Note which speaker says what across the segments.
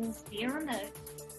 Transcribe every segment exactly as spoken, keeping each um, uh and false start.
Speaker 1: News via remote.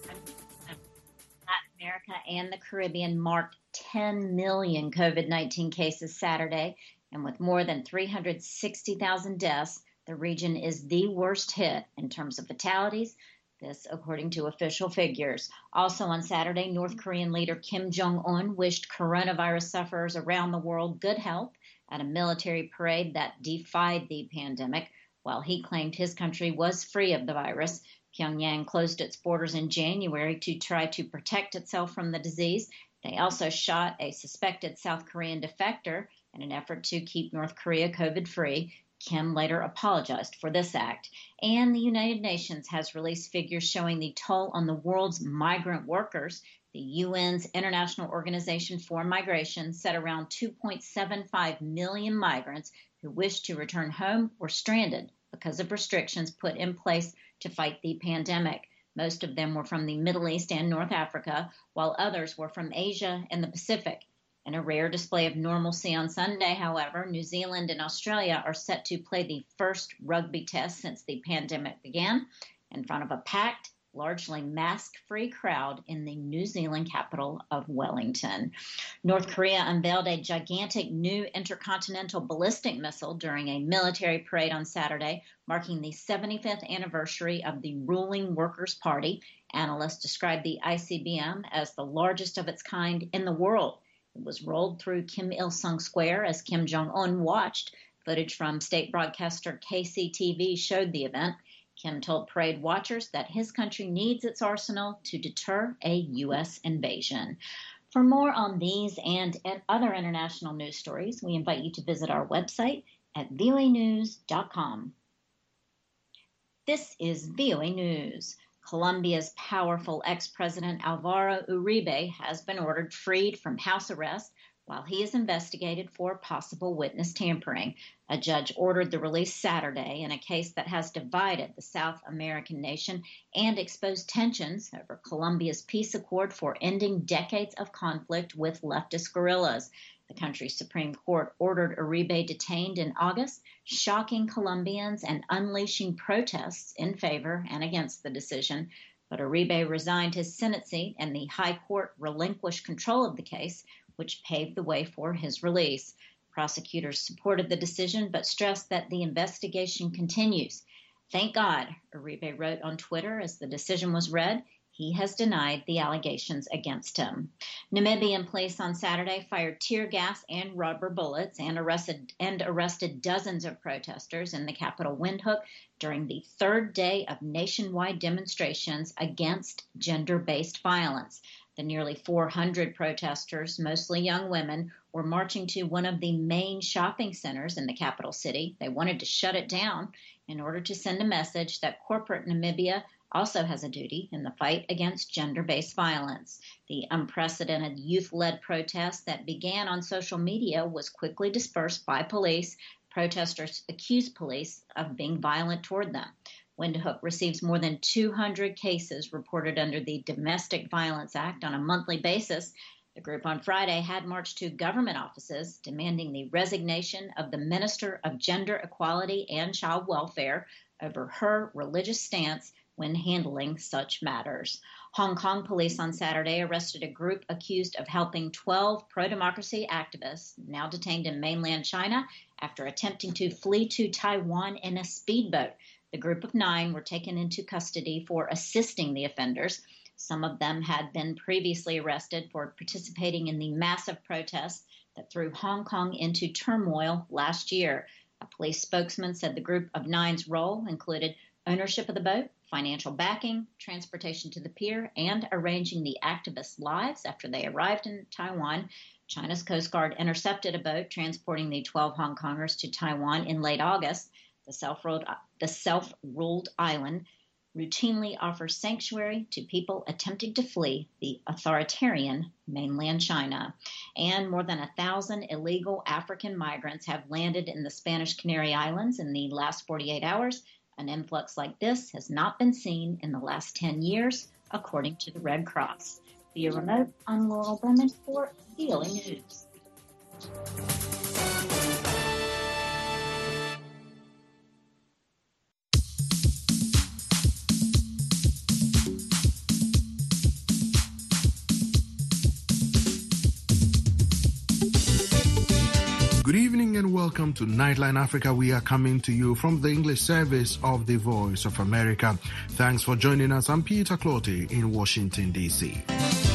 Speaker 1: Latin America and the Caribbean marked ten million COVID nineteen cases Saturday, and with more than three hundred sixty thousand deaths, the region is the worst hit in terms of fatalities. This, according to official figures. Also on Saturday, North Korean leader Kim Jong-un wished coronavirus sufferers around the world good health at a military parade that defied the pandemic. While he claimed his country was free of the virus, Pyongyang closed its borders in January to try to protect itself from the disease. They also shot a suspected South Korean defector in an effort to keep North Korea COVID-free. Kim later apologized for this act. And the United Nations has released figures showing the toll on the world's migrant workers. The U N's International Organization for Migration said around two point seven five million migrants who wish to return home were stranded because of restrictions put in place to fight the pandemic. Most of them were from the Middle East and North Africa, while others were from Asia and the Pacific. In a rare display of normalcy on Sunday, however, New Zealand and Australia are set to play the first rugby test since the pandemic began in front of a packed, largely mask-free crowd in the New Zealand capital of Wellington. North Korea unveiled a gigantic new intercontinental ballistic missile during a military parade on Saturday, marking the seventy-fifth anniversary of the ruling Workers' Party. Analysts describe the I C B M as the largest of its kind in the world. It was rolled through Kim Il-sung Square as Kim Jong-un watched. Footage from state broadcaster K C T V showed the event. Kim told parade watchers that his country needs its arsenal to deter a U S invasion. For more on these and other international news stories, we invite you to visit our website at V O A news dot com. This is V O A News. Colombia's powerful ex-president Alvaro Uribe has been ordered freed from house arrest while he is investigated for possible witness tampering. A judge ordered the release Saturday in a case that has divided the South American nation and exposed tensions over Colombia's peace accord for ending decades of conflict with leftist guerrillas. The country's Supreme Court ordered Uribe detained in August, shocking Colombians and unleashing protests in favor and against the decision. But Uribe resigned his Senate seat and the High Court relinquished control of the case, which paved the way for his release. Prosecutors supported the decision but stressed that the investigation continues. Thank God, Uribe wrote on Twitter as the decision was read. He has denied the allegations against him. Namibian police on Saturday fired tear gas and rubber bullets and arrested and arrested dozens of protesters in the capital Windhoek during the third day of nationwide demonstrations against gender-based violence. The nearly four hundred protesters, mostly young women, were marching to one of the main shopping centers in the capital city. They wanted to shut it down in order to send a message that corporate Namibia also has a duty in the fight against gender-based violence. The unprecedented youth-led protest that began on social media was quickly dispersed by police. Protesters accused police of being violent toward them. Windhoek receives more than two hundred cases reported under the Domestic Violence Act on a monthly basis. The group on Friday had marched to government offices demanding the resignation of the Minister of Gender Equality and Child Welfare over her religious stance when handling such matters. Hong Kong police on Saturday arrested a group accused of helping twelve pro-democracy activists now detained in mainland China after attempting to flee to Taiwan in a speedboat. The group of nine were taken into custody for assisting the offenders. Some of them had been previously arrested for participating in the massive protests that threw Hong Kong into turmoil last year. A police spokesman said the group of nine's role included ownership of the boat, financial backing, transportation to the pier, and arranging the activists' lives after they arrived in Taiwan. China's Coast Guard intercepted a boat transporting the twelve Hong Kongers to Taiwan in late August. The self-ruled, the self-ruled island routinely offers sanctuary to people attempting to flee the authoritarian mainland China. And more than a thousand illegal African migrants have landed in the Spanish Canary Islands in the last forty-eight hours. An influx like this has not been seen in the last ten years, according to the Red Cross. Via remote, I'm Laurel Berman for V O A News.
Speaker 2: Good evening and welcome to Nightline Africa. We are coming to you from the English service of the Voice of America. Thanks for joining us. I'm Peter Clottey in Washington, D C.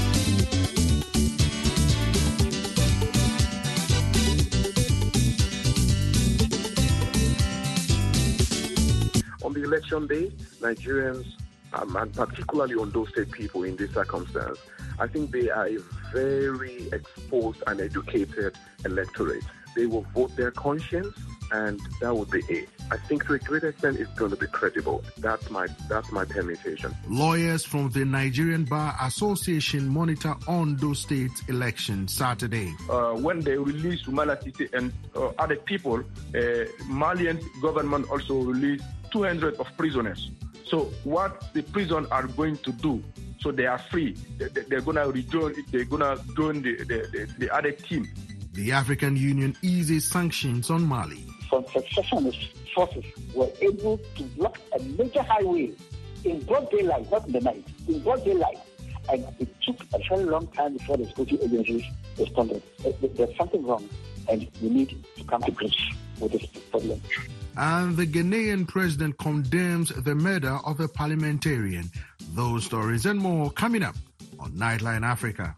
Speaker 3: On the election day, Nigerians, um, and particularly Ondo State people in this circumstance, I think they are a very exposed and educated electorate. They will vote their conscience, and that would be it. I think to a great extent it's going to be credible. That's my that's my permutation.
Speaker 2: Lawyers from the Nigerian Bar Association monitor Ondo State election Saturday.
Speaker 4: Uh, when they release Humanity and uh, other people, uh, Malian government also released two hundred of prisoners. So what the prison are going to do? So they are free. They, they're going to rejoin. They're going to join the, the, the, the other team.
Speaker 2: The African Union eases sanctions on Mali.
Speaker 5: Some secessionist forces were able to block a major highway in broad daylight, not in the night, in broad daylight. And it took a very long time before the security agencies responded. There's something wrong, and we need to come to grips with this problem.
Speaker 2: And the Ghanaian president condemns the murder of a parliamentarian. Those stories and more coming up on Nightline Africa.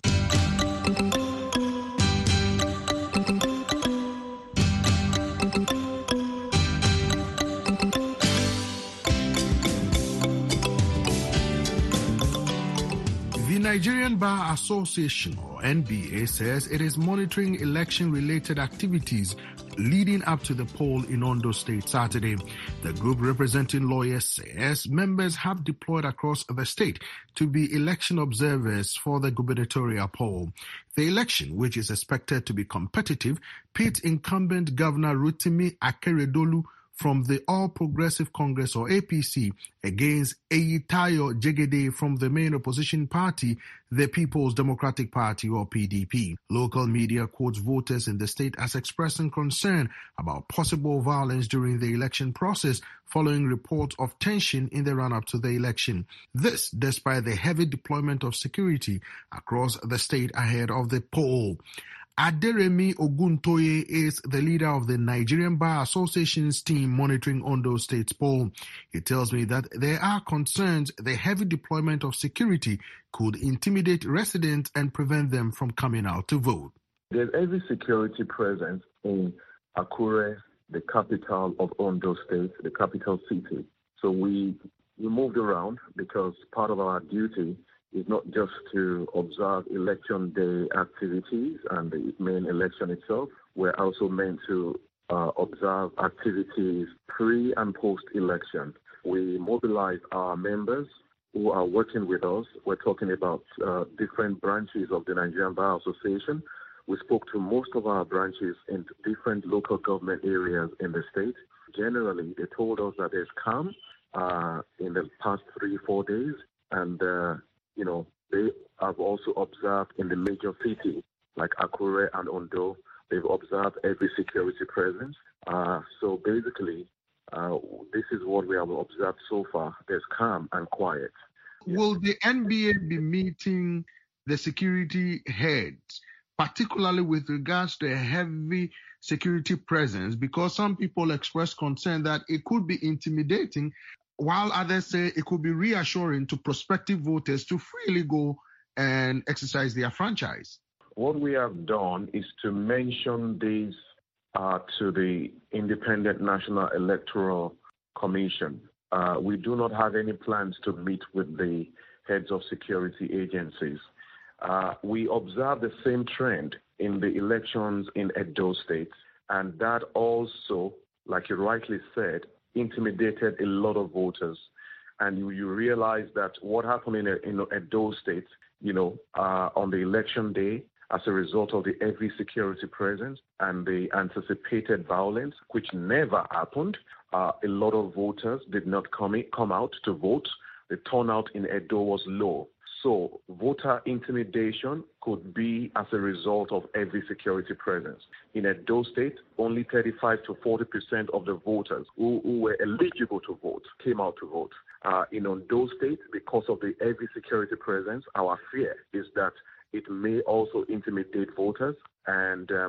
Speaker 2: The Nigerian Bar Association, or N B A, says it is monitoring election-related activities leading up to the poll in Ondo State Saturday. The group representing lawyers says members have deployed across the state to be election observers for the gubernatorial poll. The election, which is expected to be competitive, pits incumbent Governor Rotimi Akeredolu from the All Progressive Congress, or A P C, against Eyitayo Jegede from the main opposition party, the People's Democratic Party, or P D P. Local media quotes voters in the state as expressing concern about possible violence during the election process following reports of tension in the run-up to the election. This despite the heavy deployment of security across the state ahead of the poll. Aderemi Oguntoye is the leader of the Nigerian Bar Association's team monitoring Ondo State's poll. He tells me that there are concerns the heavy deployment of security could intimidate residents and prevent them from coming out to vote.
Speaker 3: There's heavy security presence in Akure, the capital of Ondo State, the capital city. So we, we moved around because part of our duty is not just to observe election day activities and the main election itself. We're also meant to uh, observe activities pre and post-election. We mobilize our members who are working with us. We're talking about uh, different branches of the Nigerian Bar Association. We spoke to most of our branches in different local government areas in the state. Generally, they told us that there's calm uh, in the past three, four days, and uh, You know, they have also observed in the major cities like Akure and Ondo, they've observed every security presence. Uh, so basically, uh, this is what we have observed so far. There's calm and quiet.
Speaker 2: Will the N B A be meeting the security heads, particularly with regards to a heavy security presence? Because some people express concern that it could be intimidating, while others say it could be reassuring to prospective voters to freely go and exercise their franchise.
Speaker 3: What we have done is to mention this uh, to the Independent National Electoral Commission. Uh, we do not have any plans to meet with the heads of security agencies. Uh, we observe the same trend in the elections in Edo State, and that also, like you rightly said, intimidated a lot of voters. And you, you realize that what happened in, in Edo State, you know, uh, on the election day, as a result of the heavy security presence and the anticipated violence, which never happened, uh, a lot of voters did not come, in, come out to vote. The turnout in Edo was low. So voter intimidation could be as a result of heavy security presence. In Edo State, only thirty-five to forty percent of the voters who, who were eligible to vote came out to vote. Uh, in Ondo State, because of the heavy security presence, our fear is that it may also intimidate voters and, um,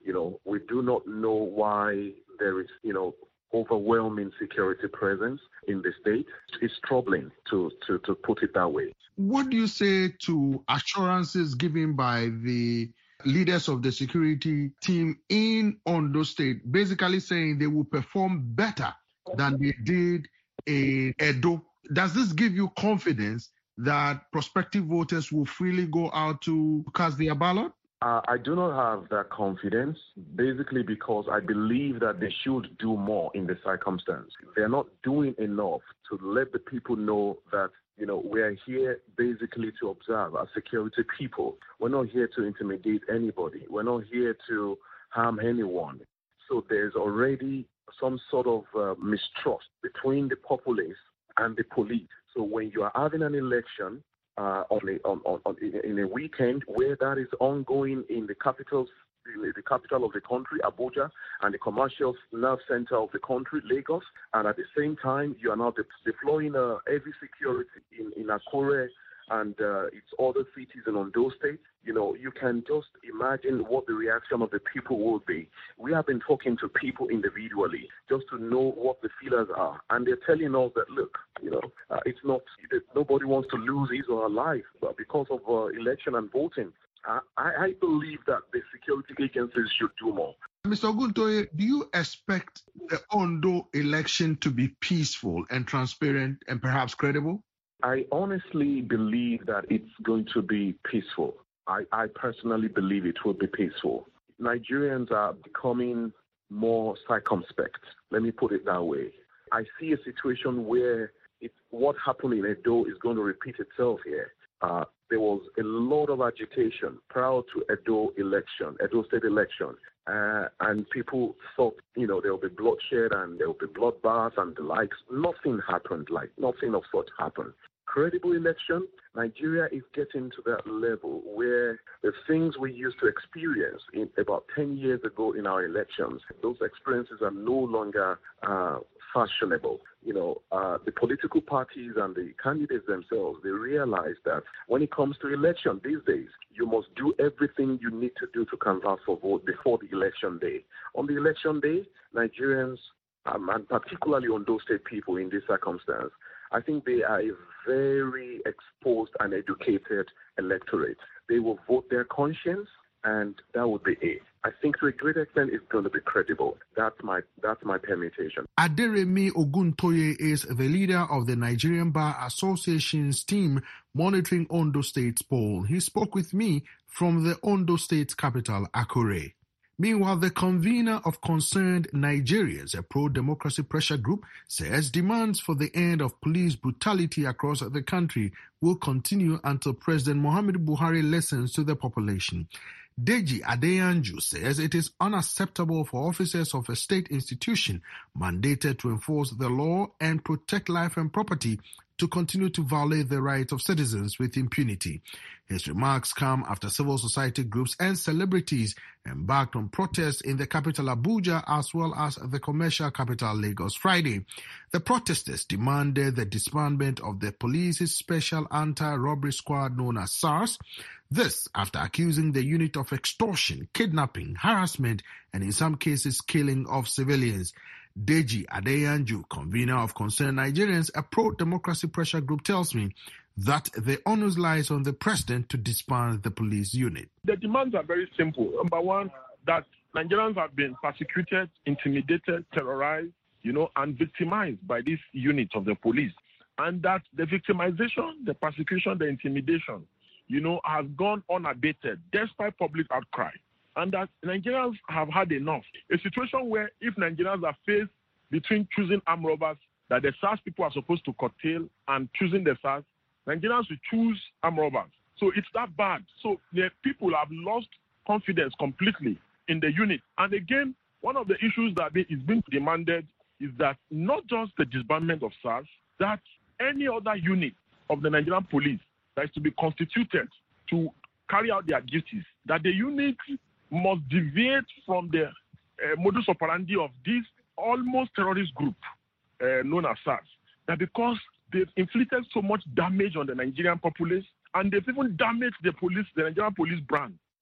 Speaker 3: You know, we do not know why there is, you know, overwhelming security presence in the state. It's troubling, to, to, to put it that way.
Speaker 2: What do you say to assurances given by the leaders of the security team in Ondo State, basically saying they will perform better than they did in Edo? Does this give you confidence that prospective voters will freely go out to cast their ballot?
Speaker 3: Uh, I do not have that confidence, basically because I believe that they should do more in the circumstance. They're not doing enough to let the people know that, you know, we're here basically to observe as security people. We're not here to intimidate anybody. We're not here to harm anyone. So there's already some sort of uh, mistrust between the populace and the police. So when you are having an election, Uh, on a, on, on, on, in a weekend where that is ongoing in the capital, in the capital of the country, Abuja, and the commercial nerve center of the country, Lagos, and at the same time you are now de- deploying uh, heavy security in, in Akure and uh, its other cities in Ondo State, you know, you can just imagine what the reaction of the people will be. We have been talking to people individually just to know what the feelers are. And they're telling us that, look, you know, uh, it's not, nobody wants to lose his or her life, but because of uh, election and voting, uh, I, I believe that the security agencies should do more.
Speaker 2: Mister Oguntoye, do you expect the Ondo election to be peaceful and transparent and perhaps credible?
Speaker 3: I honestly believe that it's going to be peaceful. I, I personally believe it will be peaceful. Nigerians are becoming more circumspect. Let me put it that way. I see a situation where it, what happened in Edo is going to repeat itself here. Uh, there was a lot of agitation prior to Edo election, Edo state election. Uh, and people thought, you know, there will be bloodshed and there will be bloodbaths and the likes. Nothing happened, like nothing of such happened. Credible election, Nigeria is getting to that level where the things we used to experience in about ten years ago in our elections, those experiences are no longer uh, fashionable. You know, uh, the political parties and the candidates themselves, they realize that when it comes to election these days, you must do everything you need to do to canvass for vote before the election day. On the election day, Nigerians, um, and particularly on those state people in this circumstance, I think they are a very exposed and educated electorate. They will vote their conscience, and that would be it. I think to a great extent it's going to be credible. That's my that's my permutation.
Speaker 2: Aderemi Oguntoye is the leader of the Nigerian Bar Association's team monitoring Ondo State's poll. He spoke with me from the Ondo State capital, Akure. Meanwhile, the convener of Concerned Nigerians, a pro-democracy pressure group, says demands for the end of police brutality across the country will continue until President Muhammadu Buhari listens to the population. Deji Adeyanju says it is unacceptable for officers of a state institution mandated to enforce the law and protect life and property to continue to violate the rights of citizens with impunity. His remarks come after civil society groups and celebrities embarked on protests in the capital Abuja as well as the commercial capital Lagos Friday. The protesters demanded the disbandment of the police's special anti-robbery squad known as SARS. This after accusing the unit of extortion, kidnapping, harassment, and in some cases killing of civilians. Deji Adeyanju, convener of Concerned Nigerians, a pro-democracy pressure group, tells me that the onus lies on the president to disband the police unit.
Speaker 4: The demands are very simple. Number one, that Nigerians have been persecuted, intimidated, terrorized, you know, and victimized by this unit of the police. And that the victimization, the persecution, the intimidation, you know, has gone unabated despite public outcry. And that Nigerians have had enough. A situation where if Nigerians are faced between choosing armed robbers that the SARS people are supposed to curtail and choosing the SARS, Nigerians will choose armed robbers. So it's that bad. So the people have lost confidence completely in the unit. And again, one of the issues that is being demanded is that not just the disbandment of SARS, that any other unit of the Nigerian police that is to be constituted to carry out their duties, that the unit must deviate from the uh, modus operandi of this almost terrorist group uh, known as SARS. That because they've inflicted so much damage on the Nigerian populace and they've even damaged the police, the Nigerian police brand.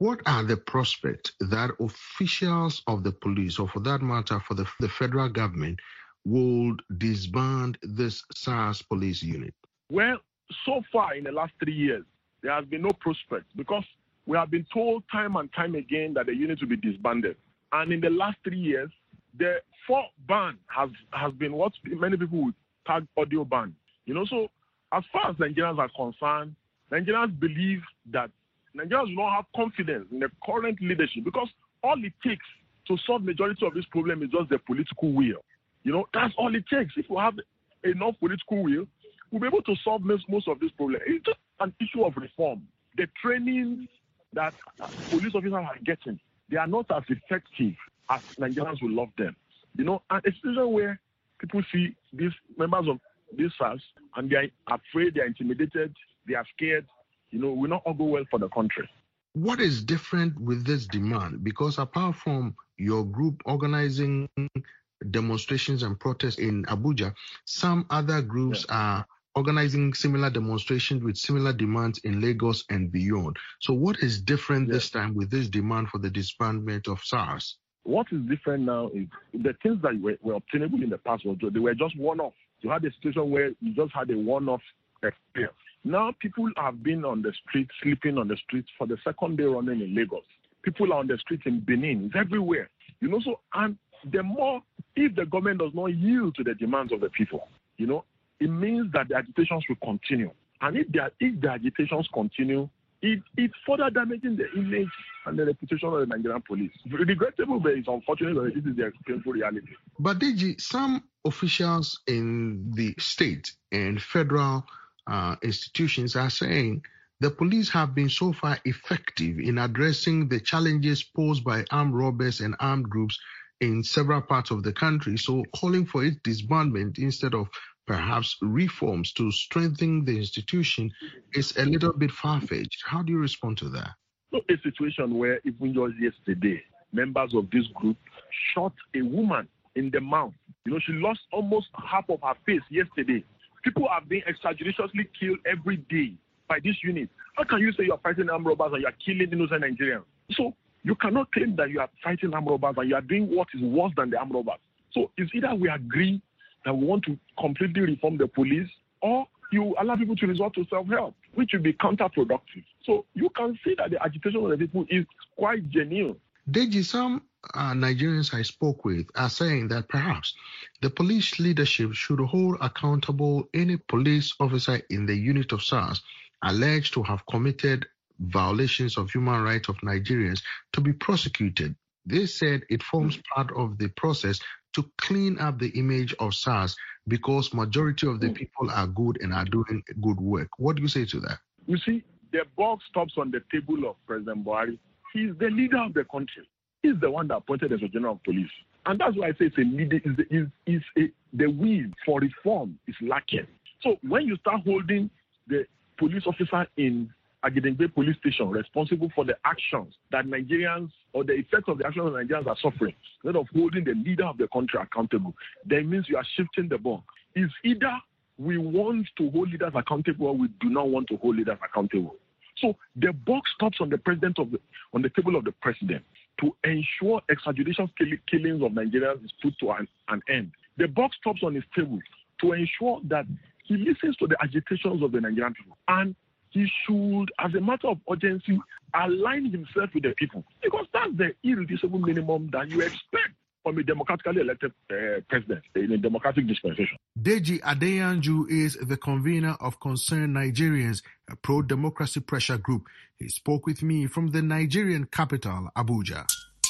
Speaker 2: What are the prospects that officials of the police, or for that matter, for the, the federal government, would disband this SARS police unit?
Speaker 4: Well, so far in the last three years, there has been no prospect because we have been told time and time again that the unit will be disbanded. And in the last three years, the fourth ban has, has been what many people would tag audio ban. You know, so as far as Nigerians are concerned, Nigerians believe that Nigerians do not have confidence in the current leadership because all it takes to solve majority of this problem is just the political will. You know, that's all it takes. If we have enough political will, we'll be able to solve most, most of this problem. It's just an issue of reform. The training that police officers are getting, they are not as effective as Nigerians would love them. You know, and it's a situation where people see these members of this SARS and they are afraid, they are intimidated, they are scared. You know, will not all go well for the country.
Speaker 2: What is different with this demand? Because apart from your group organizing demonstrations and protests in Abuja, some other groups yeah. are organizing similar demonstrations with similar demands in Lagos and beyond. So what is different yeah. this time with this demand for the disbandment of SARS?
Speaker 4: What is different now is the things that were, were obtainable in the past, they were just one-off. You had a situation where you just had a one-off experience. Now people have been on the street, sleeping on the streets for the second day running in Lagos. People are on the streets in Benin. It's everywhere. You know, so, and the more, if the government does not yield to the demands of the people, you know, it means that the agitations will continue. And if the, if the agitations continue, it, it's further damaging the image and the reputation of the Nigerian police. Regrettable, but it's unfortunate that this is the painful reality.
Speaker 2: But Deji, some officials in the state and federal uh, institutions are saying the police have been so far effective in addressing the challenges posed by armed robbers and armed groups in several parts of the country. So calling for its disbandment instead of perhaps reforms to strengthen the institution is a little bit far-fetched. How do you respond to that?
Speaker 4: So a situation where even just yesterday, members of this group shot a woman in the mouth. You know, she lost almost half of her face yesterday. People are being exaggeratedly killed every day by this unit. How can you say you are fighting armed robbers and you are killing innocent Nigerians? So you cannot claim that you are fighting armed robbers and you are doing what is worse than the armed robbers. So it's either we agree that we want to completely reform the police, or you allow people to resort to self-help, which will be counterproductive. So you can see that the agitation of the people is quite genuine.
Speaker 2: Deji, some uh, Nigerians I spoke with are saying that perhaps the police leadership should hold accountable any police officer in the unit of SARS alleged to have committed violations of human rights of Nigerians to be prosecuted. They said it forms part of the process to clean up the image of SARS because majority of the people are good and are doing good work. What do you say to that?
Speaker 4: You see, the buck stops on the table of President Buhari. He's the leader of the country. He's the one that appointed as a general of police. And that's why I say it's a leader, is is is a, the will for reform is lacking. So when you start holding the police officer in Agidengbe police station responsible for the actions that Nigerians or the effects of the actions that Nigerians are suffering, instead of holding the leader of the country accountable, that means you are shifting the ball. It's either we want to hold leaders accountable or we do not want to hold leaders accountable. So the buck stops on the president of the on the table of the president to ensure extrajudicial killings of Nigerians is put to an, an end. The buck stops on his table to ensure that he listens to the agitations of the Nigerian people, and he should, as a matter of urgency, align himself with the people, because that's the irreducible minimum that you expect from a democratically elected uh, president in a democratic dispensation.
Speaker 2: Deji Adeyanju is the convener of Concerned Nigerians, a pro-democracy pressure group. He spoke with me from the Nigerian capital, Abuja.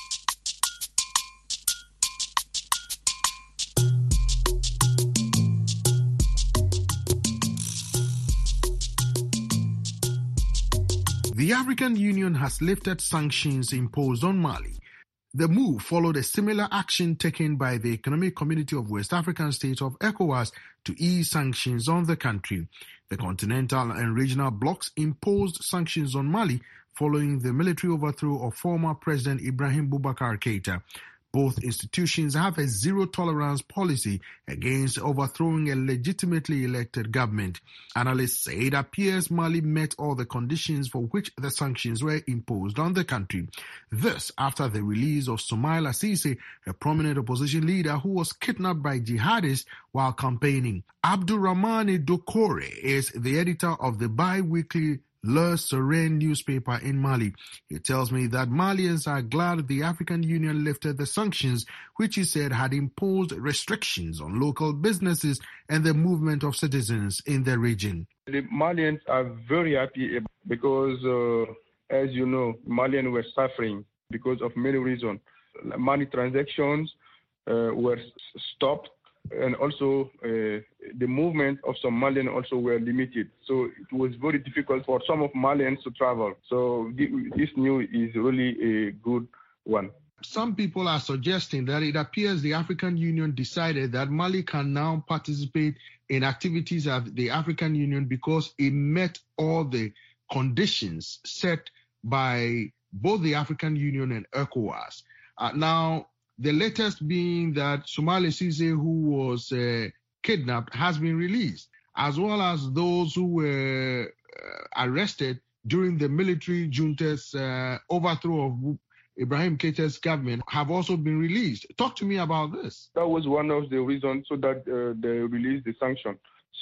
Speaker 2: The African Union has lifted sanctions imposed on Mali. The move followed a similar action taken by the Economic Community of West African States of ECOWAS to ease sanctions on the country. The continental and regional blocs imposed sanctions on Mali following the military overthrow of former President Ibrahim Boubacar Keïta. Both institutions have a zero-tolerance policy against overthrowing a legitimately elected government. Analysts say it appears Mali met all the conditions for which the sanctions were imposed on the country. This after the release of Soumaïla Cissé, a prominent opposition leader who was kidnapped by jihadists while campaigning. Abdurrahmane Dokore is the editor of the bi-weekly Le Soleil newspaper in Mali. He tells me that Malians are glad the African Union lifted the sanctions, which he said had imposed restrictions on local businesses and the movement of citizens in the region.
Speaker 4: The Malians are very happy because, uh, as you know, Malians were suffering because of many reasons. Money transactions uh, were stopped, and also uh, the movement of some Malians also were limited. So it was very difficult for some of Malians to travel. So this news is really a good one.
Speaker 2: Some people are suggesting that it appears the African Union decided that Mali can now participate in activities of the African Union because it met all the conditions set by both the African Union and ECOWAS. Uh, now, the latest being that Soumaïla Cissé, who was uh, kidnapped, has been released, as well as those who were uh, arrested during the military junta's uh, overthrow of Ibrahim Keita's government have also been released. Talk to me about this.
Speaker 4: That was one of the reasons so that uh, they released the sanction.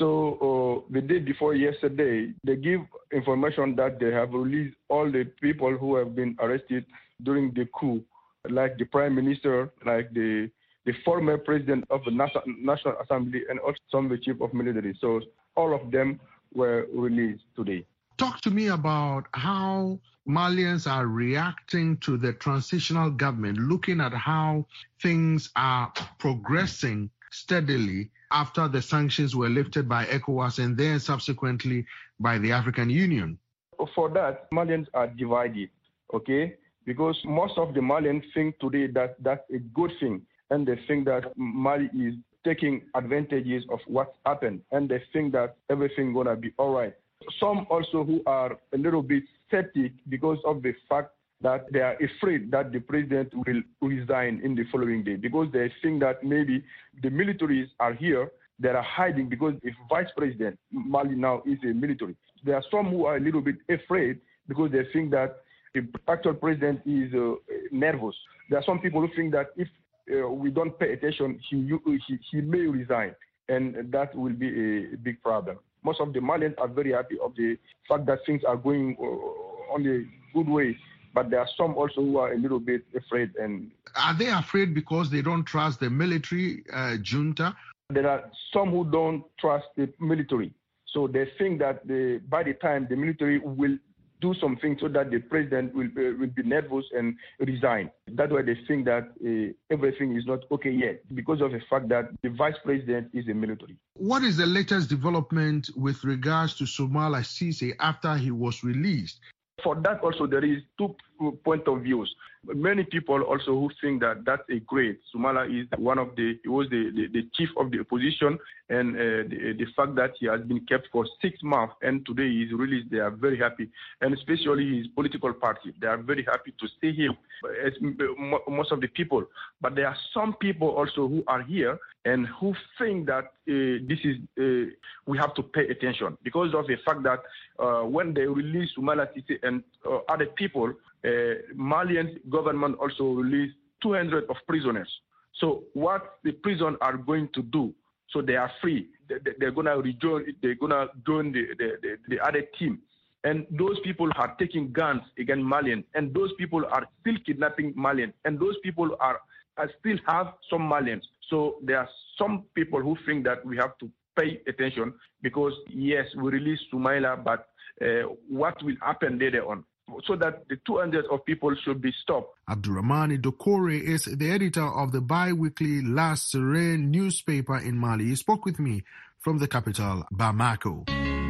Speaker 4: So uh, the day before yesterday, they give information that they have released all the people who have been arrested during the coup, like the prime minister, like the the former president of the National Assembly, and also some of the chief of military. So all of them were released today.
Speaker 2: Talk to me about how Malians are reacting to the transitional government, looking at how things are progressing steadily after the sanctions were lifted by ECOWAS and then subsequently by the African Union.
Speaker 4: For that, Malians are divided, okay? Because most of the Malians think today that that's a good thing, and they think that Mali is taking advantages of what's happened, and they think that everything's going to be all right. Some also who are a little bit skeptic because of the fact that they are afraid that the president will resign in the following day, because they think that maybe the militaries are here, they are hiding because if vice president, Mali now is a military. There are some who are a little bit afraid because they think that the actual president is uh, nervous. There are some people who think that if uh, we don't pay attention, he, he, he may resign, and that will be a big problem. Most of the Malians are very happy of the fact that things are going uh, on a good way, but there are some also who are a little bit afraid. And
Speaker 2: are they afraid because they don't trust the military uh, junta?
Speaker 4: There are some who don't trust the military, so they think that the, by the time the military will do something so that the president will, uh, will be nervous and resign. That's why they think that uh, everything is not okay yet, because of the fact that the vice president is a military.
Speaker 2: What is the latest development with regards to Soumaïla Cissé after he was released?
Speaker 4: For that also, there is two point of views. Many people also who think that that's a great. Soumaïla is one of the, he was the, the, the chief of the opposition, and uh, the, the fact that he has been kept for six months and today he is released, they are very happy. And especially his political party, they are very happy to see him, as most of the people. But there are some people also who are here and who think that uh, this is, uh, we have to pay attention because of the fact that uh, when they release Soumaïla Cissé and uh, other people, uh, Malian government also released two hundred of prisoners. So what the prison are going to do? So they are free. They, they're gonna rejoin. They're gonna join the, the, the, the other team. And those people are taking guns against Malians, and those people are still kidnapping Malians, and those people are, are still have some Malians. So there are some people who think that we have to pay attention because yes, we release Soumaïla, but uh, what will happen later on? So that the two hundred of people should be stopped.
Speaker 2: Abdurrahmane Dokore is the editor of the bi-weekly La Soleil newspaper in Mali. He spoke with me from the capital, Bamako.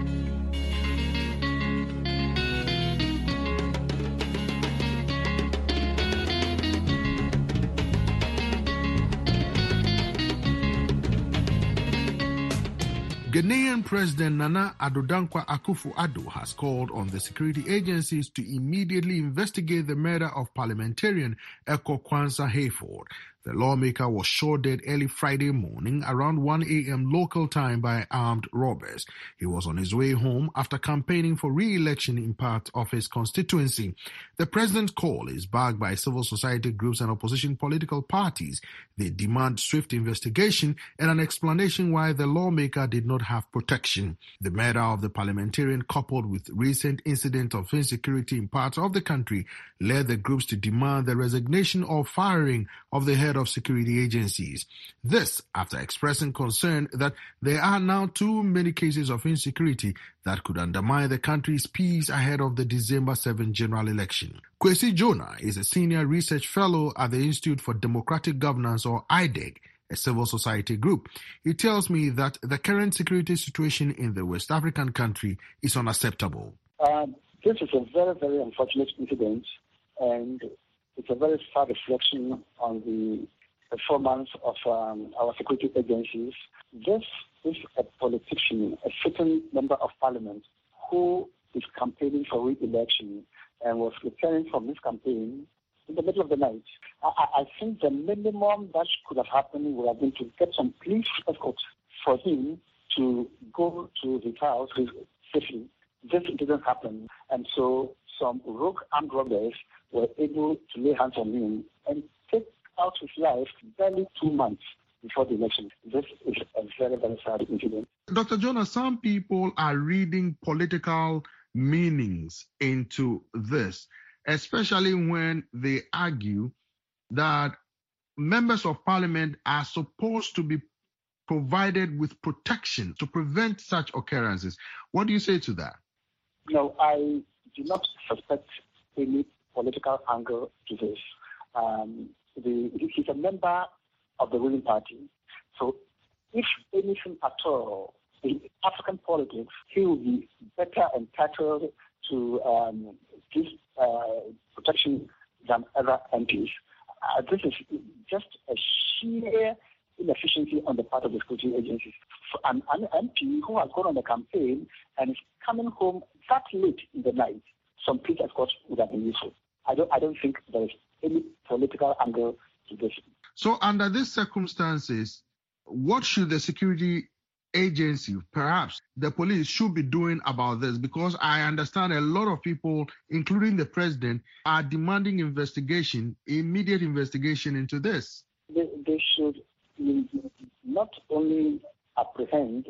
Speaker 2: Ghanaian President Nana Addo Dankwa Akufo-Addo has called on the security agencies to immediately investigate the murder of parliamentarian Eko Kwanzaa Hayford. The lawmaker was shot dead early Friday morning around one a.m. local time by armed robbers. He was on his way home after campaigning for re-election in part of his constituency. The president's call is backed by civil society groups and opposition political parties. They demand swift investigation and an explanation why the lawmaker did not have protection. The murder of the parliamentarian, coupled with recent incidents of insecurity in parts of the country, led the groups to demand the resignation or firing of the head of security agencies. This after expressing concern that there are now too many cases of insecurity that could undermine the country's peace ahead of the December seventh general election. Kwesi Jonah is a senior research fellow at the Institute for Democratic Governance, or I D E G, a civil society group. He tells me that the current security situation in the West African country is unacceptable.
Speaker 5: Um, this is a very, very unfortunate incident, and it's a very sad reflection on the performance of um, our security agencies. This is a politician, a sitting member of parliament, who is campaigning for re-election and was returning from his campaign in the middle of the night. I, I think the minimum that could have happened would have been to get some police escort for him to go to his house safely. This didn't happen, and so some rogue armed robbers were able to lay hands on him and take out his life barely two months before the election. This is a very, very sad incident.
Speaker 2: Doctor Jonah, some people are reading political meanings into this, especially when they argue that members of parliament are supposed to be provided with protection to prevent such occurrences. What do you say to that?
Speaker 5: No, I do not suspect any political angle to this. Um, the, he's a member of the ruling party. So if anything at all in African politics, he will be better entitled to um, this uh, protection than other M Ps. Uh, this is just a sheer inefficiency on the part of the security agencies. An, an M P who has gone on a campaign and is coming home that late in the night, some police escorts would have been useful. I don't, I don't think there is any political angle to this.
Speaker 2: So under these circumstances, what should the security agency, perhaps the police, should be doing about this? Because I understand a lot of people, including the president, are demanding investigation, immediate investigation into this.
Speaker 5: They, they should not only apprehend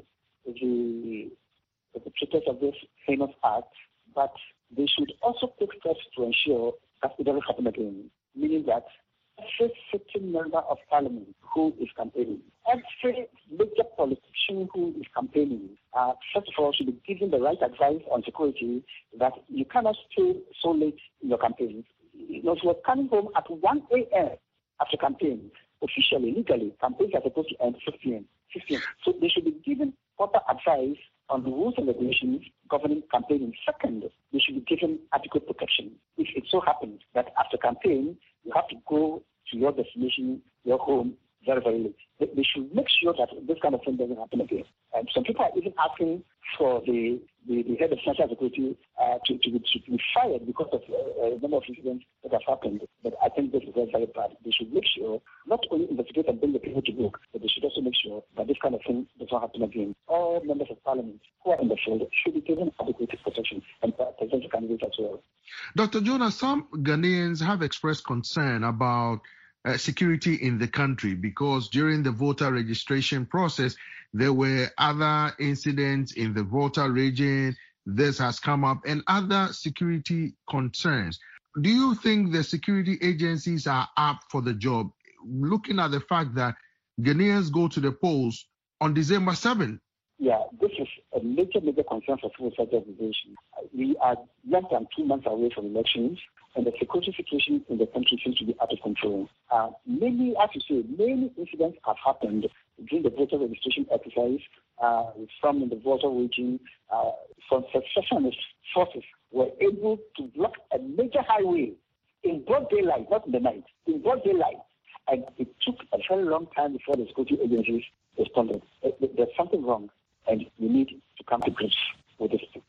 Speaker 5: the, the perpetrators of this heinous act, but they should also take steps to ensure that it doesn't happen again. Meaning that every sitting member of parliament who is campaigning, every major politician who is campaigning, uh, first of all, should be given the right advice on security that you cannot stay so late in your campaign. You know, if you're coming home at one a.m. after campaign, officially, legally, campaigns are supposed to end six p.m. So they should be given proper advice on the rules and regulations governing campaigning. Second, they should be given adequate protection. If it so happens that after campaign, you have to go to your destination, your home, very, very late. They, they should make sure that this kind of thing doesn't happen again. And some people are even asking for the, the, the head of national security uh, to, to, be, to be fired because of uh, a number of incidents that have happened. But I think this is very, very bad. They should make sure, not only investigate and bring the people to book, but they should also make sure that this kind of thing does not happen again. All members of parliament who are in the field should be given adequate protection, and presidential candidates as well.
Speaker 2: Doctor Jonah, some Ghanaians have expressed concern about Uh, security in the country because during the voter registration process, there were other incidents in the voter region. This has come up and other security concerns. Do you think the security agencies are up for the job, looking at the fact that Ghanaians go to the polls on December seventh?
Speaker 5: Yeah, this is a major, major concern for civil society organizations. We are less than two months away from elections, and the security situation in the country seems to be out of control. Uh, many, as you say, many incidents have happened during the voter registration exercise. Uh, some in the voter region, uh, some secessionist forces were able to block a major highway in broad daylight, not in the night, in broad daylight. And it took a very long time before the security agencies responded. There's something wrong, and we need to come to grips with this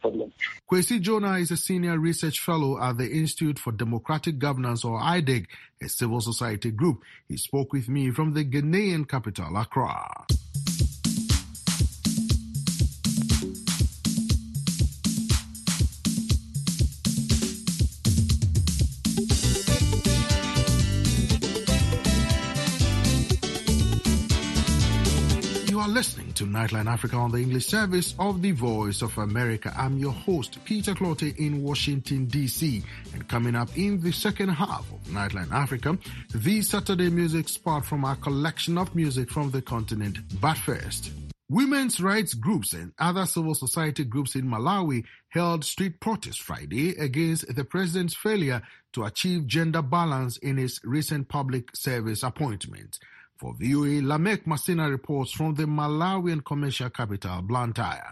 Speaker 5: problem.
Speaker 2: Kwesi Jonah is a senior research fellow at the Institute for Democratic Governance, or I D E G, a civil society group. He spoke with me from the Ghanaian capital, Accra. You are listening to Nightline Africa on the English service of the Voice of America. I'm your host, Peter Clotte in Washington, D C. And coming up in the second half of Nightline Africa, the Saturday music spot from our collection of music from the continent. But first, women's rights groups and other civil society groups in Malawi held street protests Friday against the president's failure to achieve gender balance in his recent public service appointments. For V O A, Lamek Masina reports from the Malawian commercial capital, Blantyre.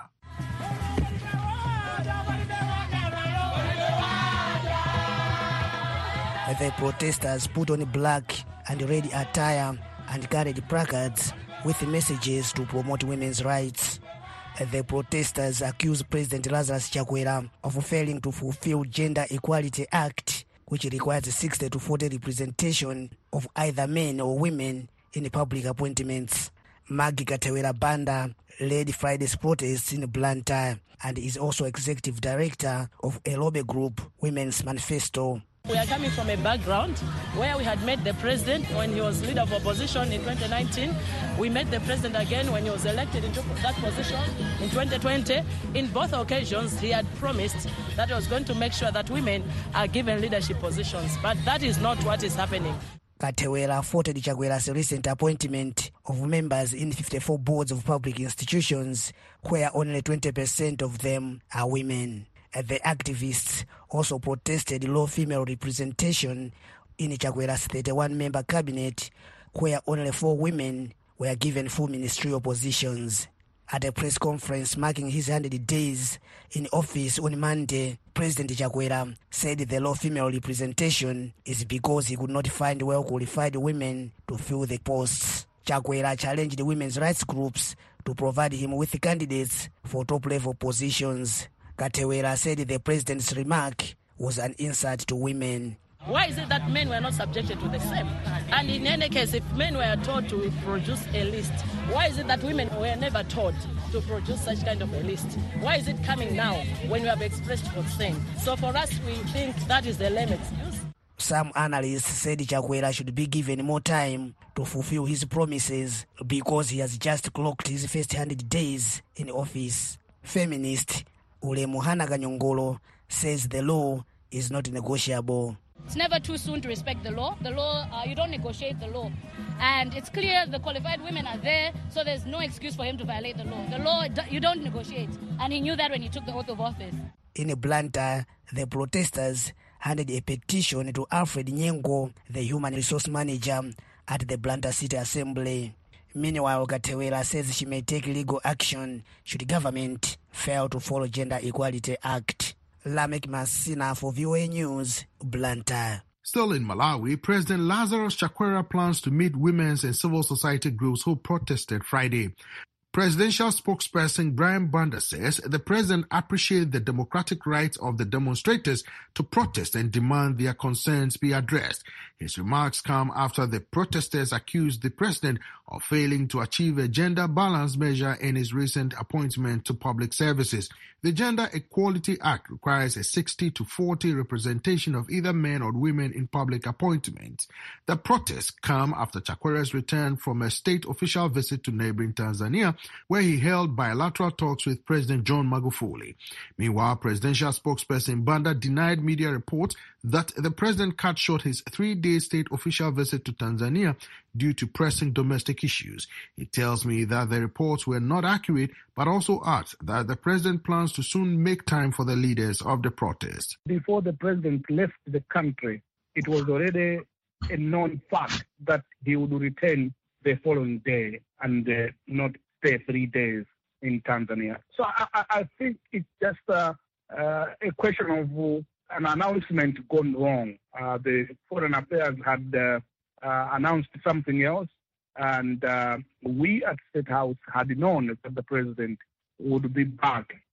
Speaker 6: The protesters put on black and red attire and carried placards with messages to promote women's rights. The protesters accused President Lazarus Chakwera of failing to fulfill Gender Equality Act, which requires sixty to forty representation of either men or women in public appointments. Maggie Katewera Banda led Friday's protests in Blantyre and is also executive director of a lobby group, Women's Manifesto.
Speaker 7: We are coming from a background where we had met the president when he was leader of opposition in twenty nineteen. We met the president again when he was elected into that position in twenty twenty. In both occasions, he had promised that he was going to make sure that women are given leadership positions, but that is not what is happening.
Speaker 6: Katewera faulted Chakwera's recent appointment of members in fifty-four boards of public institutions, where only twenty percent of them are women. The activists also protested low female representation in Chakwera's thirty-one member cabinet, where only four women were given full ministerial positions. At a press conference marking his one hundred days in office on Monday, President Chakwera said the low female representation is because he could not find well-qualified women to fill the posts. Chakwera challenged women's rights groups to provide him with candidates for top-level positions. Katewera said the president's remark was an insult to women.
Speaker 7: Why is it that men were not subjected to the same? And in any case, if men were taught to produce a list, why is it that women were never taught to produce such kind of a list? Why is it coming now when we have expressed consent? So for us, we think that is the limit.
Speaker 6: Some analysts said Chakwera should be given more time to fulfill his promises because he has just clocked his first one hundred days in office. Feminist Ulemu Hana Kanyongolo says the law is not negotiable.
Speaker 8: It's never too soon to respect the law. The law, uh, you don't negotiate the law. And it's clear the qualified women are there, so there's no excuse for him to violate the law. The law, you don't negotiate. And he knew that when he took the oath of office.
Speaker 6: In Blantyre, the protesters handed a petition to Alfred Nyengo, the human resource manager at the Blantyre City Assembly. Meanwhile, Katewera says she may take legal action should government fail to follow Gender Equality Act. Lamek Masina for V O A News, Blantyre.
Speaker 2: Still in Malawi, President Lazarus Chakwera plans to meet women's and civil society groups who protested Friday. Presidential spokesperson Brian Banda says the president appreciates the democratic rights of the demonstrators to protest and demand their concerns be addressed. His remarks come after the protesters accused the president of failing to achieve a gender balance measure in his recent appointment to public services. The Gender Equality Act requires a sixty to forty representation of either men or women in public appointments. The protests come after Chakwera's return from a state official visit to neighboring Tanzania, where he held bilateral talks with President John Magufuli. Meanwhile, presidential spokesperson Banda denied media reports that the president cut short his three-day state official visit to Tanzania due to pressing domestic issues. He tells me that the reports were not accurate, but also adds that the president plans to soon make time for the leaders of the protest.
Speaker 9: Before the president left the country, it was already a known fact that he would return the following day and uh, not stay three days in Tanzania. So I, I, I think it's just uh, uh, a question of uh, an announcement gone wrong. Uh, the Foreign Affairs had uh, uh, announced something else, and uh, we at State House had known that the president would be back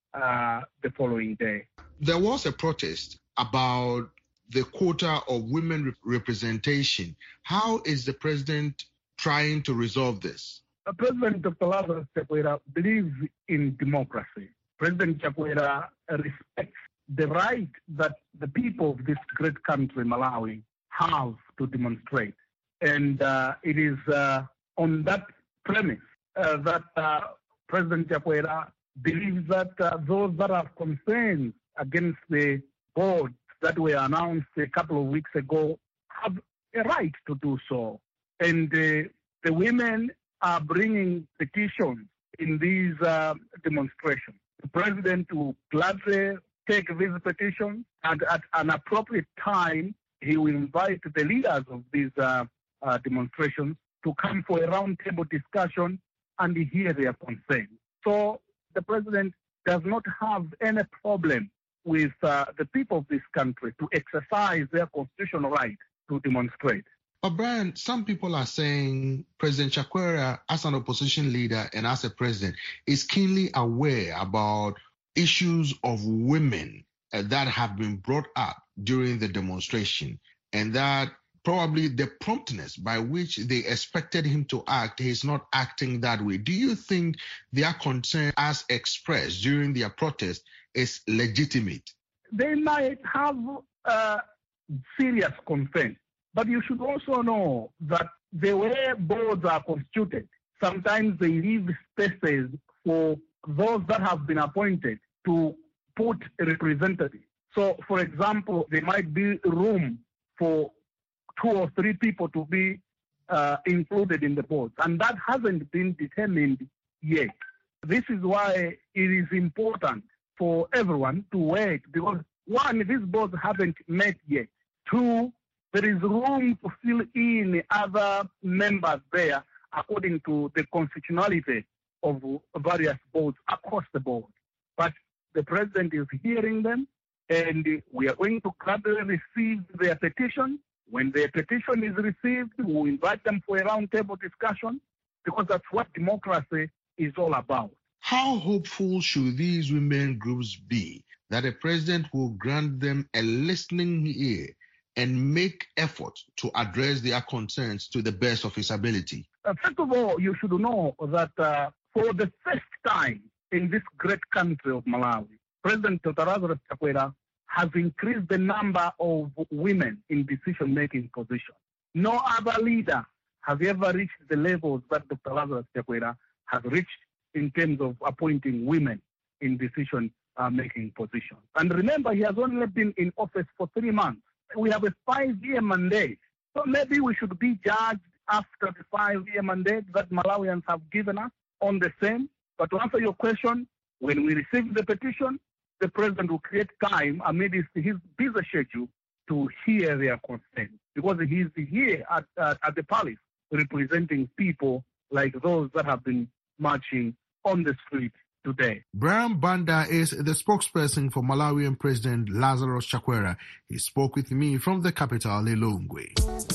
Speaker 9: uh, the following day.
Speaker 2: There was a protest about the quota of women rep- representation. How is the president trying to resolve this?
Speaker 9: Uh, President Doctor Lazarus Chakwera believes in democracy. President Chakwera respects the right that the people of this great country, Malawi, have to demonstrate. And uh, it is uh, on that premise uh, that uh, President Chakwera believes that uh, those that have concerns against the board that were announced a couple of weeks ago have a right to do so. And uh, the women are bringing petitions in these uh, demonstrations. The president will gladly take these petitions, and at an appropriate time, he will invite the leaders of these uh, uh, demonstrations to come for a roundtable discussion and hear their concerns. So the president does not have any problem with uh, the people of this country to exercise their constitutional right to demonstrate.
Speaker 2: But Brian, some people are saying President Chakwera, as an opposition leader and as a president, is keenly aware about issues of women uh, that have been brought up during the demonstration, and that probably the promptness by which they expected him to act, he's not acting that way. Do you think their concern as expressed during their protest is legitimate?
Speaker 9: They might have uh, serious concern, but you should also know that the way boards are constituted, sometimes they leave spaces for those that have been appointed to put a representative. So, for example, there might be room for two or three people to be uh, included in the board, and that hasn't been determined yet. This is why it is important for everyone to wait, because one, these boards haven't met yet. Two, there is room to fill in other members there according to the constitutionality of various boards across the board. But the president is hearing them, and we are going to gladly receive their petition. When their petition is received, we will invite them for a roundtable discussion, because that's what democracy is all about.
Speaker 2: How hopeful should these women groups be that the president will grant them a listening ear and make efforts to address their concerns to the best of his ability?
Speaker 9: Uh, first of all, you should know that uh, for the first time in this great country of Malawi, President Doctor Lazarus Chakwera has increased the number of women in decision-making positions. No other leader has ever reached the levels that Doctor Lazarus Chakwera has reached in terms of appointing women in decision-making positions. And remember, he has only been in office for three months. We have a five-year mandate. So maybe we should be judged after the five-year mandate that Malawians have given us on the same. But to answer your question, when we receive the petition, the president will create time amidst his busy schedule to hear their concerns, because he's here at, uh, at the palace representing people like those that have been marching on the street today.
Speaker 2: Brian Banda is the spokesperson for Malawian President Lazarus Chakwera. He spoke with me from the capital, Lilongwe.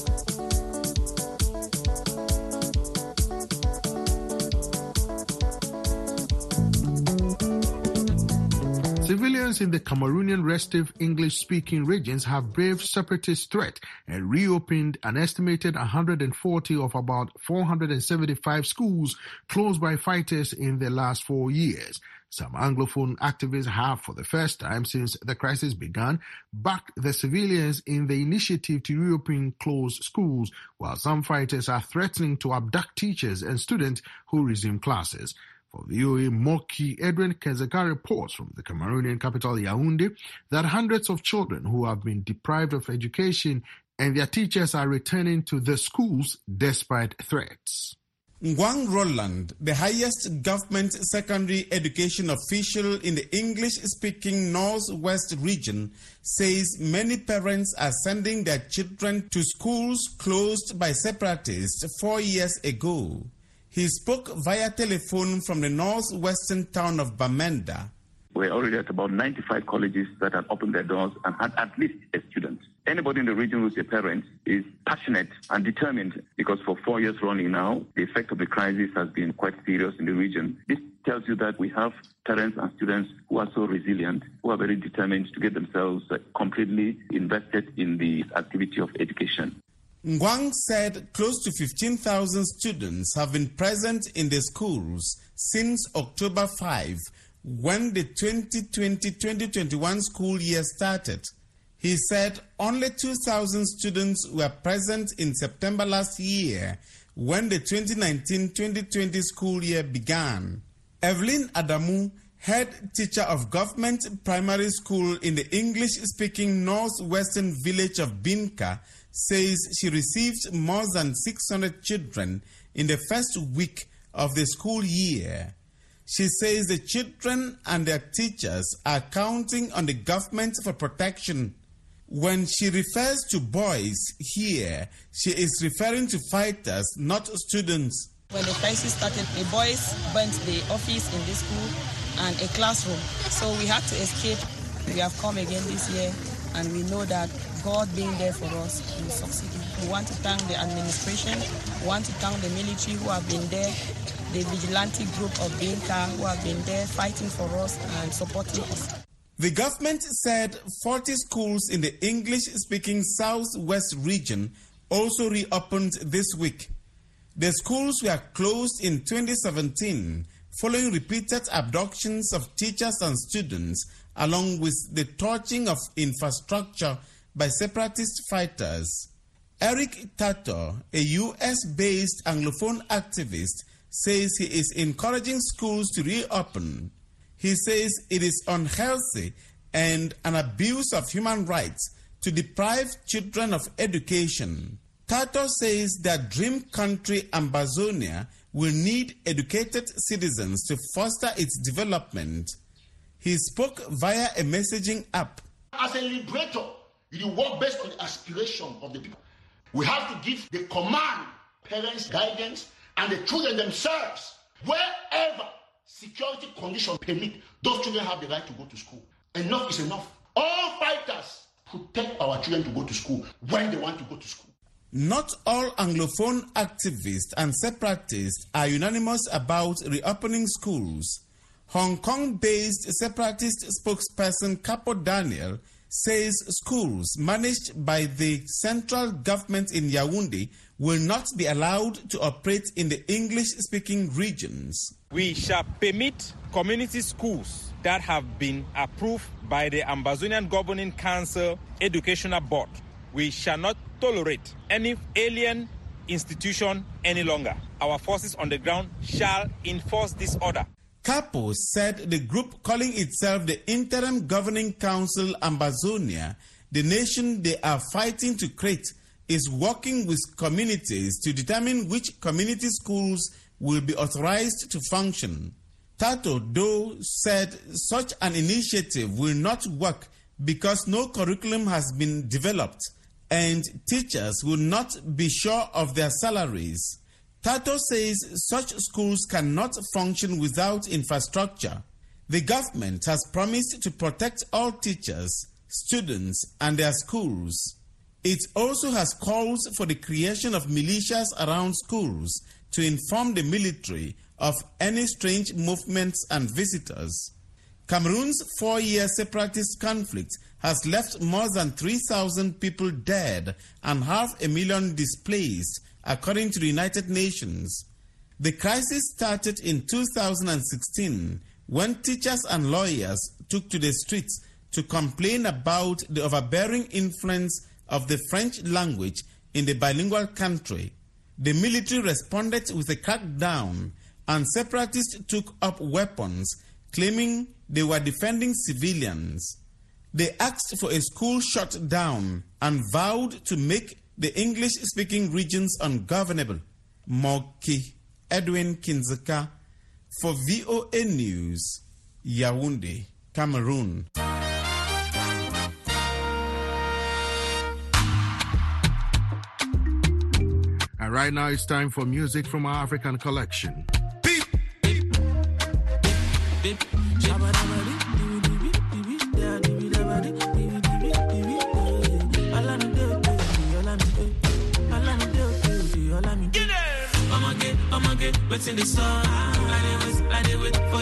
Speaker 2: Civilians in the Cameroonian restive English-speaking regions have braved separatist threat and reopened an estimated one hundred forty of about four hundred seventy-five schools closed by fighters in the last four years. Some Anglophone activists have, for the first time since the crisis began, backed the civilians in the initiative to reopen closed schools, while some fighters are threatening to abduct teachers and students who resume classes. For V O A, Moki Edwin Kezeka reports from the Cameroonian capital Yaoundé that hundreds of children who have been deprived of education and their teachers are returning to the schools despite threats.
Speaker 10: Ngwang Roland, the highest government secondary education official in the English-speaking Northwest region, says many parents are sending their children to schools closed by separatists four years ago. He spoke via telephone from the northwestern town of Bamenda.
Speaker 11: We're already at about ninety-five colleges that have opened their doors and had at least a student. Anybody in the region who's a parent is passionate and determined, because for four years running now, the effect of the crisis has been quite serious in the region. This tells you that we have parents and students who are so resilient, who are very determined to get themselves uh, completely invested in the activity of education.
Speaker 10: Ngwang said close to fifteen thousand students have been present in the schools since October fifth, when the twenty twenty twenty twenty-one school year started. He said only two thousand students were present in September last year, when the twenty nineteen twenty twenty school year began. Evelyn Adamu, head teacher of government primary school in the English-speaking northwestern village of Binka, says she received more than six hundred children in the first week of the school year. She says the children and their teachers are counting on the government for protection. When she refers to boys here, she is referring to fighters, not students.
Speaker 12: When the crisis started, the boys burnt the office in this school and a classroom. So we had to escape. We have come again this year, and we know that God being there for us will succeed. We want to thank the administration. We want to thank the military who have been there, the vigilante group of Binka who have been there fighting for us and supporting us.
Speaker 10: The government said forty schools in the English-speaking Southwest region also reopened this week. The schools were closed in twenty seventeen following repeated abductions of teachers and students, along with the torching of infrastructure by separatist fighters. Eric Tato, a U S-based Anglophone activist, says he is encouraging schools to reopen. He says it is unhealthy and an abuse of human rights to deprive children of education. Tato says that dream country Ambazonia will need educated citizens to foster its development. He spoke via a messaging app.
Speaker 13: As a liberator, you work based on the aspiration of the people. We have to give the command, parents, guidance, and the children themselves. Wherever security conditions permit, those children have the right to go to school. Enough is enough. All fighters protect our children to go to school when they want to go to school.
Speaker 10: Not all Anglophone activists and separatists are unanimous about reopening schools. Hong Kong-based separatist spokesperson Capo Daniel says schools managed by the central government in Yaoundé will not be allowed to operate in the English-speaking regions.
Speaker 14: We shall permit community schools that have been approved by the Ambazonian Governing Council Educational Board. We shall not tolerate any alien institution any longer. Our forces on the ground shall enforce this order.
Speaker 10: Capo said the group calling itself the Interim Governing Council Ambazonia, the nation they are fighting to create, is working with communities to determine which community schools will be authorized to function. Tato Do said such an initiative will not work because no curriculum has been developed and teachers will not be sure of their salaries. Tato says such schools cannot function without infrastructure. The government has promised to protect all teachers, students, and their schools. It also has calls for the creation of militias around schools to inform the military of any strange movements and visitors. Cameroon's four-year separatist conflict has left more than three thousand people dead and half a million displaced, according to the United Nations. The crisis started in two thousand sixteen when teachers and lawyers took to the streets to complain about the overbearing influence of the French language in the bilingual country. The military responded with a crackdown, and separatists took up weapons, claiming they were defending civilians. They asked for a school shut down and vowed to make the English-speaking regions ungovernable. Moki Edwin Kinzeka for V O A News, Yaoundé, Cameroon.
Speaker 2: And right now it's time for music from our African collection. Beep. Beep. Beep.
Speaker 15: What's in the sun? I did wait, I did wait for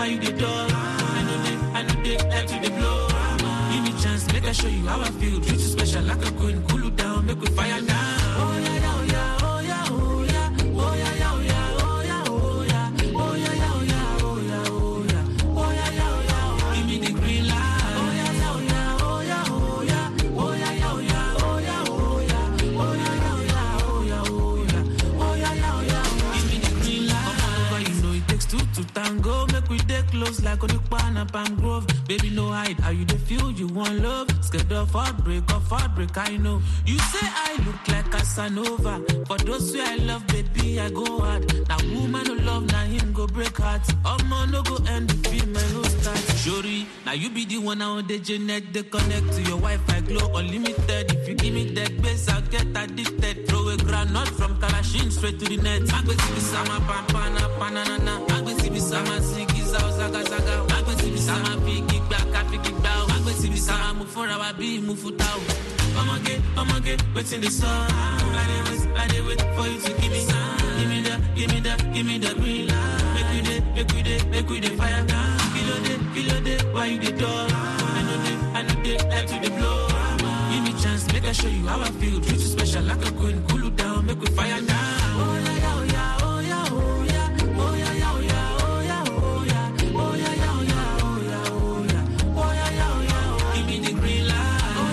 Speaker 15: why you the door? I know they, I know they like to the blow. Give me chance, make I show you how I feel. Treat you special like a queen, cool you down, make we fire down. Oh yeah, yeah, oh yeah, oh yeah, oh yeah, oh yeah, yeah, oh yeah, oh yeah, oh yeah, oh yeah, yeah, oh yeah, oh yeah, oh yeah, oh yeah, yeah, oh yeah. Give me the green light. Oh yeah, yeah, oh yeah, oh yeah, oh yeah, oh yeah, yeah, oh yeah, oh yeah, oh yeah, oh yeah, yeah, oh yeah, oh yeah, oh yeah, oh yeah, yeah, oh yeah. Give me the green light. Come over, you know it takes two to tango. Make we dey close like on the pan up and grove. Baby, no hide. Are you the feel you want love? Scared of heartbreak, of heartbreak, I know. You say I look like Casanova. For those who I love, baby, I go hard. Now woman who love, now him go break hearts. Oh man, no go end the feel my whole start. Shorty, now you be the one out the Janet. They connect to your Wi-Fi glow unlimited. If you give me that base, I'll get addicted. Throw a granite from Kalashin straight to the net. Magbesi sama pampana panana. Magbesi sama zigi zao zaga zaga. Magbesi sama pigi back, pigi bow. Magbesi sama move for our be move for tao. Come again, come again, wait in the sun. I did wait, I did wait for you to give me some. Give me that, give me that, give me the green light. Make we day, make we day, make we day fire down. Kilo day, kilo day, why you the door? I know they, I know they like to the blow. Give me chance, make I show you how I feel. Treat you special like a queen, cool you down, make we fire down. Oh yeah, yeah, oh yeah, oh yeah, oh yeah, oh yeah, yeah, oh yeah, oh yeah, oh yeah, oh yeah, yeah, oh yeah, oh yeah, oh yeah, oh yeah, yeah, oh yeah. Give me the green light.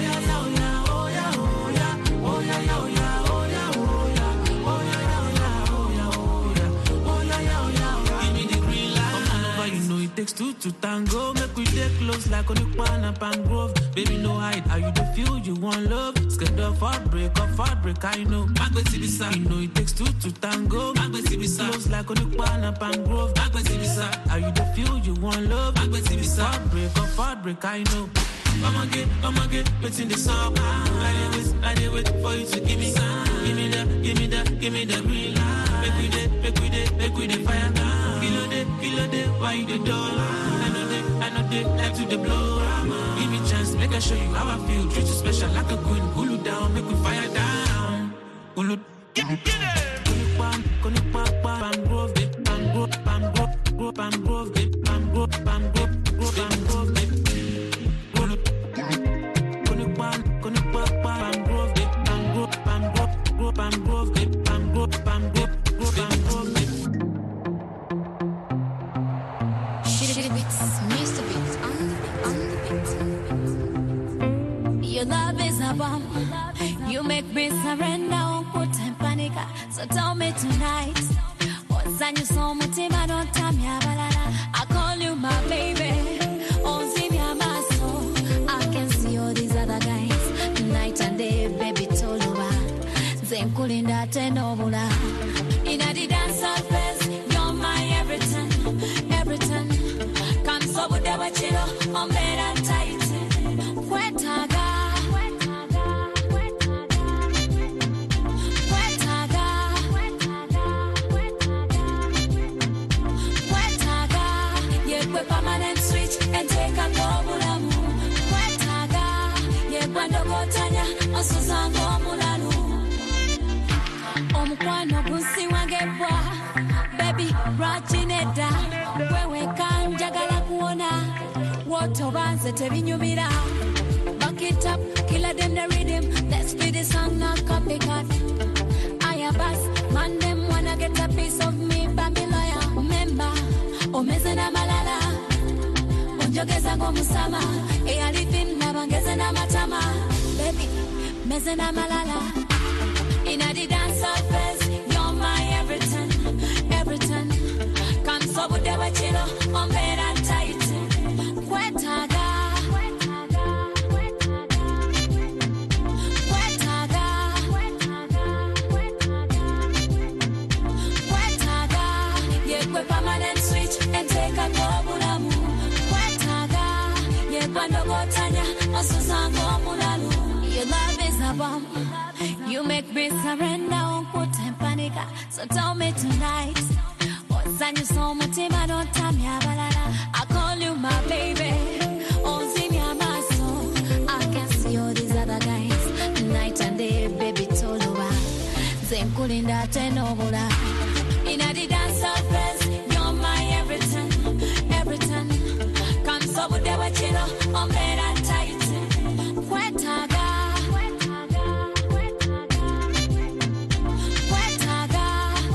Speaker 15: Takes two to tango, make we dey close like on the pan up and grove. Baby, no hide. Are you the feel you want love? Scared of heartbreak, of heartbreak, I know. Magbesi bisa, you know it takes two to tango. Magbesi bisa, close like on the pan up and grove. Magbesi bisa, are you the feel you want love? Magbesi bisa, heartbreak, of heartbreak, I know. Come again, come again, wait in the song. I did wait, I did wait for you to give me some. Give me that, give me that, give me the green light. Make we day, make we day, make we day fire down. Kilo day, kilo day, why you the door? I know they, I know they like to the blow. Give me chance, make I show you how I feel. Treat you special like a queen, cool you down, make we fire down. Cool you, get it, get it. Pan, koni pa pa, pan grove, pan grove, pan grove, pan grove, pan grove, pan grove, pan grove.
Speaker 16: Your love is a bomb. You make me surrender, put in panic. So tell me tonight, what's on your soul? Don't tell me I call you my baby. Oh, see me, I'm my soul. I can see all these other guys, night and day, baby, told over. Same cooling that and over. In a the dance surface, you're my everything, everything. Come so with the chill, on bed and tight. Wetaga. Permanent switch and take a double moon. Wetaga, ye kwando kotanya, osuzango mulalu. Omkwano kusi wangebwa, baby rachineda. Wewe kanjagala kuona, woto banze tebinyumira. Back it up, killer them the rhythm. Let's be the song, not copycat. I bus, man them wanna get a piece of me, Bamilaya. Remember, omezena malala. Jogeza go musama, e alifin na bangeze na matama. Baby, meze na malala. In a the dance surface, you're my everything, everything. Come so with the wachilo, on bed and tight. Wetaga, wetaga, wetaga. Yeah, we permanent switch and take a double amu. Your love is a bomb. You make me surrender, put in panic. So tell me tonight, what's on your soul? Don't tell me I call you my baby. Oh, see me, I'm my soul. I can see all these other guys, night and day, baby, told over. Same cooling that and over. In a the dance surface, you're my everything, everything. obudde bwe kiro ombeera tight kwetaaga kwetaaga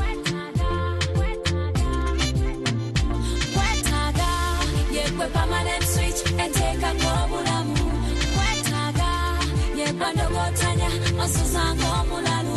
Speaker 16: kwetaaga yekwe permanent switch enteeka ng'obulamu kwetaaga yekwe ndogotanya osuza ng'omulalu.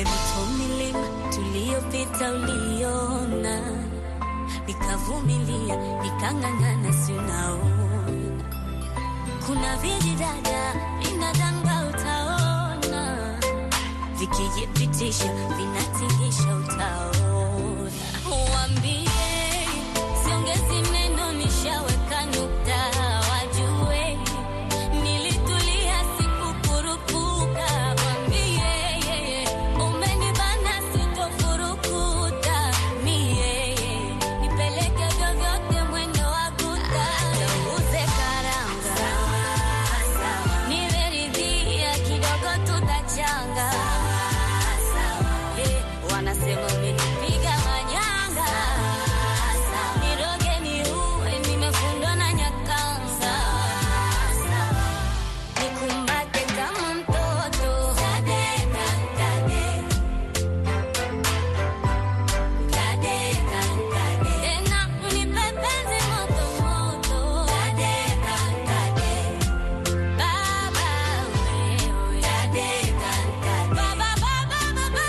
Speaker 16: ile mito milima tuliyopita uliona, nikavumilia nikang'ang'ana, si unaona kuna vijidada vinadanga, utaona vikijipitisha vinatingisha, utaona. Uambie siongezi neno, nishaweka nukta, wajue nilitulia sikukurupuka. Mwambie umenibana sitofurukuta, mie nipeleke vyovyote mwendo wa guta, uze karanga nimeridhia, kidogo tutachanga. Eh, wanasema umenipiga manyanga, niroge ni uwe nimefundwa na nyakanga, nikumbate kama mtoto. Kadeka, kadeka, kadeka, kadeka, tena unipepeze moto moto. Kadeka, kadeka, baba wewe. Kadeka, kadeka, baba baba baba.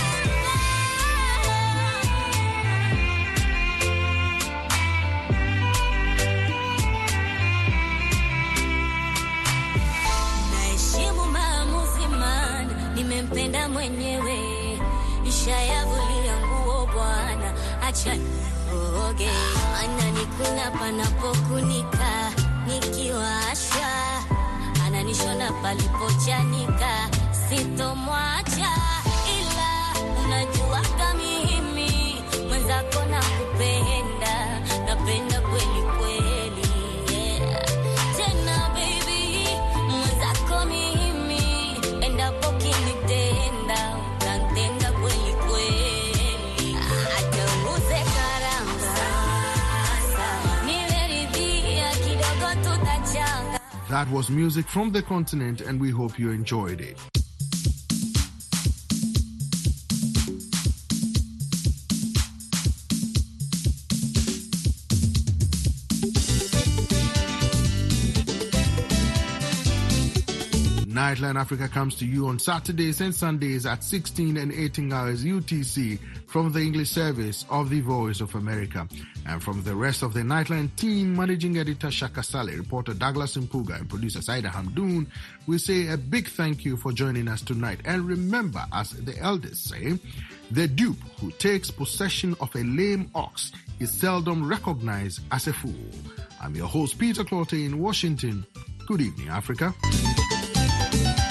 Speaker 16: Naheshimu maamuzi, maana nimempenda mwenyewe, nishayavulia nguo bwana, acha nioge, ananikuna panapokunika, nikiwasha ananishona palipochanika, sitomwacha, ila unajua kamimi mwenzako nakupenda, napenda kweli kweli, yeah. Tena baby mwenzako mimi, endapo kinitenda utantenda kweli kweli, hata uze karanga nimeridhia, kidogo tutachanga.
Speaker 2: That was music from the continent, and we hope you enjoyed it. Nightline Africa comes to you on Saturdays and Sundays at sixteen and eighteen hours U T C from the English service of the Voice of America. And from the rest of the Nightline team, Managing Editor Shaka Saleh, reporter Douglas Mpuga, and producer Saida Hamdoon, we say a big thank you for joining us tonight. And remember, as the elders say, the dupe who takes possession of a lame ox is seldom recognized as a fool. I'm your host, Peter Clottey in Washington. Good evening, Africa.